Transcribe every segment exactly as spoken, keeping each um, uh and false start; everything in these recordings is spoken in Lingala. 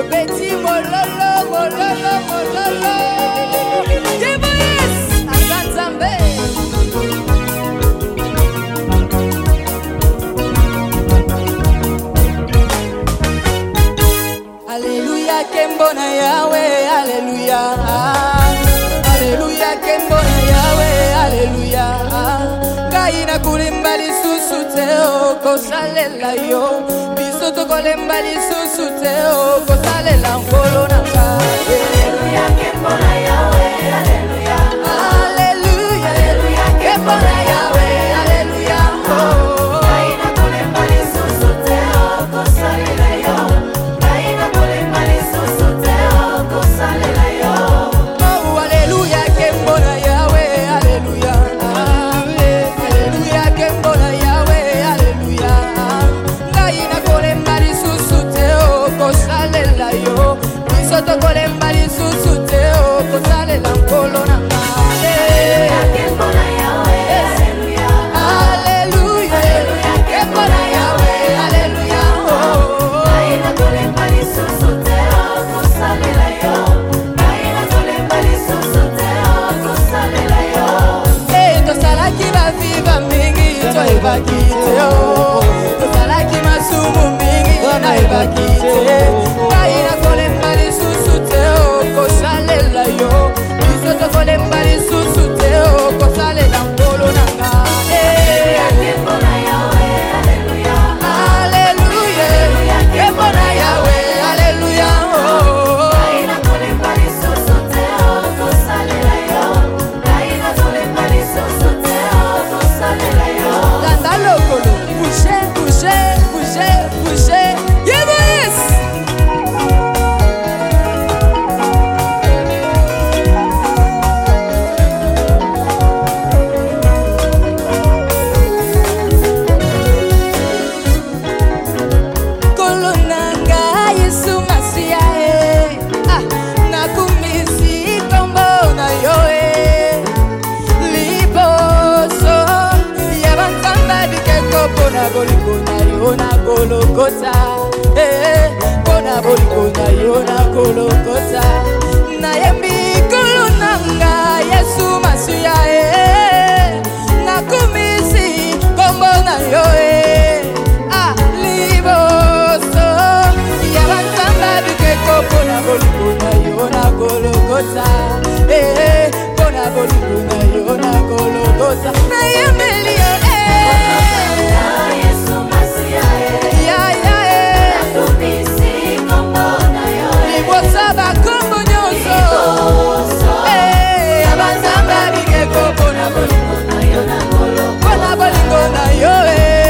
Betty mololo, mololo, mololo. Yes, Asanzambe. Alléluia, Kembona Yahweh, Alléluia. Alléluia, Kembona Yahweh, Alléluia. Gaina kulimbali susuteo, kosalela yo. Bisoto kolembali susuteo, kosalela nkolo nanga. Alléluia, Kembona Yahweh, Alléluia. Alléluia, Alléluia, Kembona Yahweh, Alléluia. Gaina kulimbali susuteo, kosalela yo. Gaina kulimbali susuteo, kosalela yo. Oh, Alléluia, Kembona Yahweh, Alléluia. Alléluia, Kembona Yahweh, Alléluia. Gaina kolembali susuteo, kosalela yo. Bisoto kolembali susuteo, kosalela nkolo nanga. Alléluia, Kembona Yahweh, Alléluia. Alléluia, Kembona Yahweh, Alléluia. Gaina kulimbali susuteo, kosalela yo. Gaina kulimbali susuteo, kosalela yo. Eh, tosalaki baviva mingi, toyebaki te yo. Tosalaki masumu mingi, nayebaki te. Ngai nakolemba lisusu te yo, kosalela yo. Biso tokolemba lisusu te yo, kosalela nkolo nanga. Eh, Kembona Yahweh, Alléluia. Alléluia, Kembona Yahweh, Alléluia. Gaina kulimbali susuteo, kosalela yo. Gaina kulimbali susuteo, kosalela yo. Landa lokolo, bouger, bouger, bouger, bouger. Yes! Kolonanga Yesu Masia eh. Ah, nakumisi kombo na yo eh. Liboso ya bantamba bikeko pona bolingo na yo na Golgotha eh. Pona bolingo na yo na Golgotha. Nayembi kolonanga Yesu Masia eh. Nakumisi kombo na yo eh. Ah, liboso ya bantamba bikeko pona bolingo na yo na Golgotha eh. Pona bolingo na yo na Golgotha. Nayembeli yo eh. Yesu Masia, Ya ya eh. nakumisi kombo na yo. Liboso bakombo nyonso eh. Ya bantamba bikeko pona bolingo Na yo na Golgotha. pona bolingo na yo eh.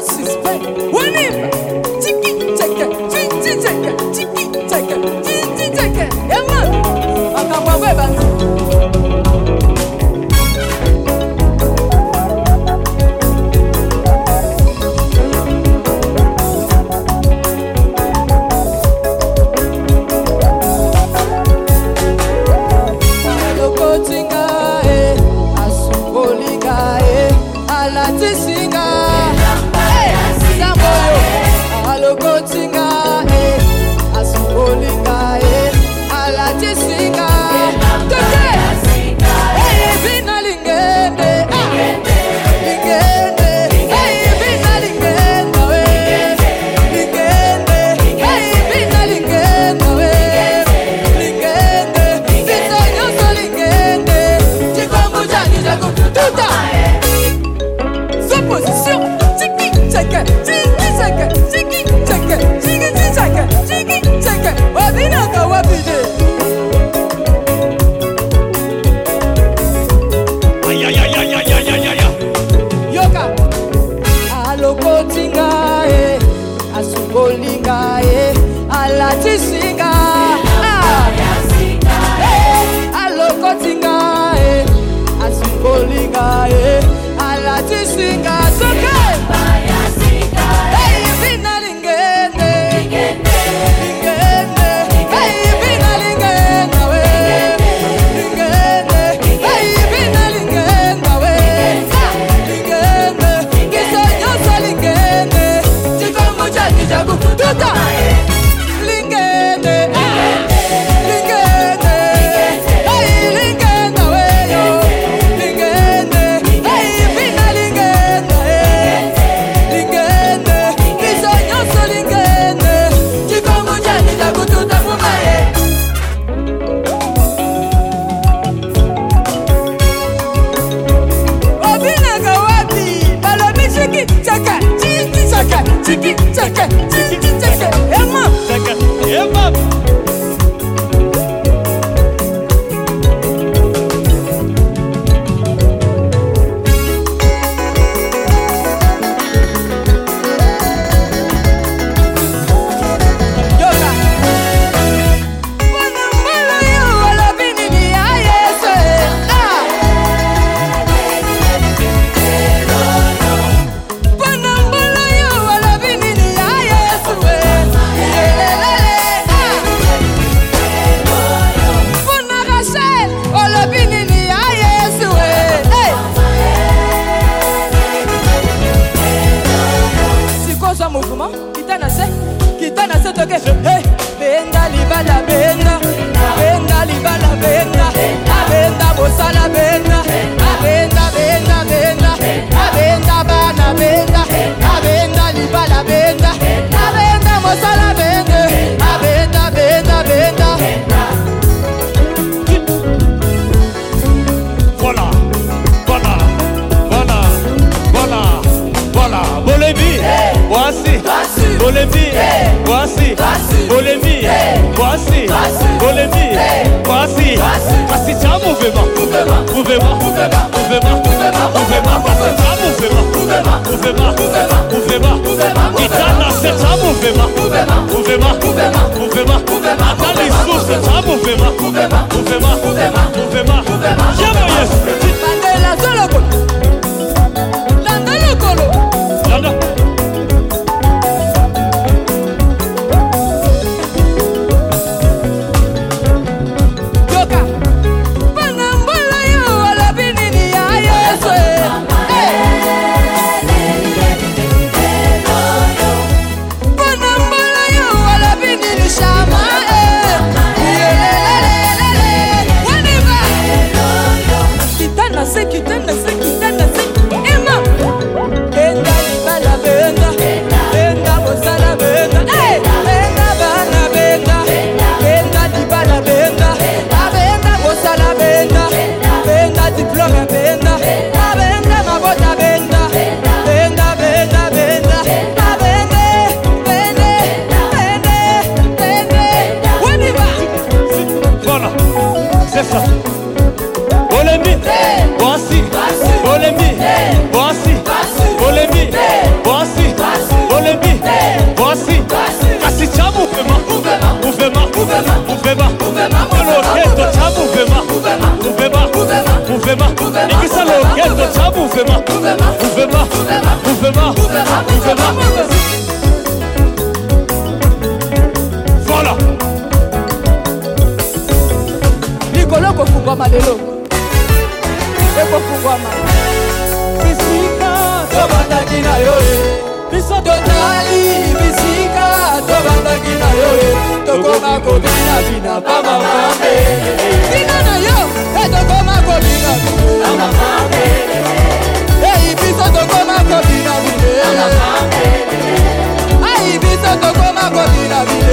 suspect. Whenever. Tiki taka, tiki taka, tiki taka, tiki taka. Yeah, man. Akabwa bantu. Voilà. Nikolo kofungwama lelo. Ekofungwama. Bisika tobandaki na yo e. Biso totali bisika tobandaki na yo e. Tokoma kobina bina pama mambe. Bina na yo, e tokoma kobina bina pama mambe. Ei biso tokoma kobina bina pama mambe. Ai biso tokoma kobina bina.